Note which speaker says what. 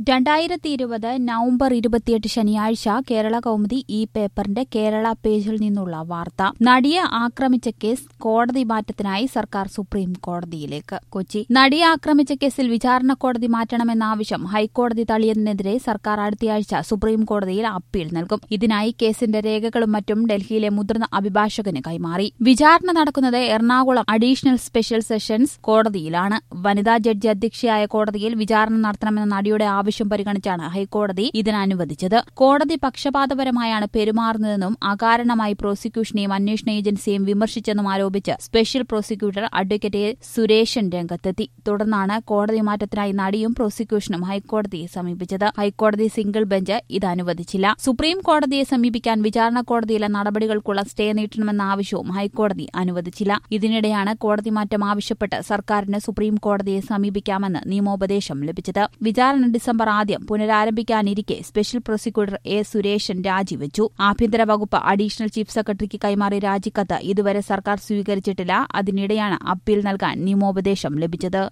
Speaker 1: 2020 November 28 ശനിയാഴ്ച കേരള കൗമുദി ഈ പേപ്പറിന്റെ കേരള പേജിൽ നിന്നുള്ള വാർത്ത. നടിയെ ആക്രമിച്ച കേസ് കോടതി മാറ്റത്തിനായി സർക്കാർ സുപ്രീം കോടതിയിലേക്ക്. കൊച്ചി. നടിയെ ആക്രമിച്ച കേസിൽ വിചാരണ കോടതി മാറ്റണമെന്ന ആവശ്യം ഹൈക്കോടതി തള്ളിയതിനെതിരെ സർക്കാർ അടുത്തയാഴ്ച സുപ്രീം കോടതിയിൽ അപ്പീൽ നൽകും. ഇതിനായി കേസിന്റെ രേഖകളും മറ്റും ഡൽഹിയിലെ മുതിർന്ന അഭിഭാഷകന് കൈമാറി. വിചാരണ നടക്കുന്നത് എറണാകുളം അഡീഷണൽ സ്പെഷ്യൽ സെഷൻസ് കോടതിയിലാണ്. വനിതാ ജഡ്ജി അധ്യക്ഷയായ കോടതിയിൽ വിചാരണ നടത്തണമെന്ന നടിയുടെ ആവശ്യം പരിഗണിച്ചാണ് ഹൈക്കോടതി ഇതിനനുവദിച്ചത്. കോടതി പക്ഷപാതപരമായാണ് പെരുമാറുന്നതെന്നും അകാരണമായി പ്രോസിക്യൂഷനെയും അന്വേഷണ ഏജൻസിയെയും വിമർശിച്ചെന്നും ആരോപിച്ച് special prosecutor advocate A. Suresan രംഗത്തെത്തി. തുടർന്നാണ് കോടതി മാറ്റത്തിനായി നടിയും പ്രോസിക്യൂഷനും ഹൈക്കോടതിയെ സമീപിച്ചത്. ഹൈക്കോടതി സിംഗിൾ ബെഞ്ച് ഇത് അനുവദിച്ചില്ല. സുപ്രീം കോടതിയെ സമീപിക്കാൻ വിചാരണ കോടതിയിലെ നടപടികൾക്കുള്ള സ്റ്റേ നീട്ടണമെന്ന ആവശ്യവും ഹൈക്കോടതി അനുവദിച്ചില്ല. ഇതിനിടെയാണ് കോടതി മാറ്റം ആവശ്യപ്പെട്ട് സർക്കാരിന് സുപ്രീം കോടതിയെ സമീപിക്കാമെന്ന് നിയമോപദേശം ലഭിച്ചത്. വിചാരണ ഡിസംബർ 1 പുനരാരംഭിക്കാനിരിക്കെ സ്പെഷ്യൽ പ്രോസിക്യൂട്ടർ എ. സുരേഷൻ രാജിവെച്ചു. ആഭ്യന്തര വകുപ്പ് അഡീഷണൽ ചീഫ് സെക്രട്ടറിക്ക് കൈമാറിയ രാജിക്കത്ത് ഇതുവരെ സർക്കാർ സ്വീകരിച്ചിട്ടില്ല. അതിനിടെയാണ് അപ്പീൽ നൽകാൻ നിയമോപദേശം ലഭിച്ചത്.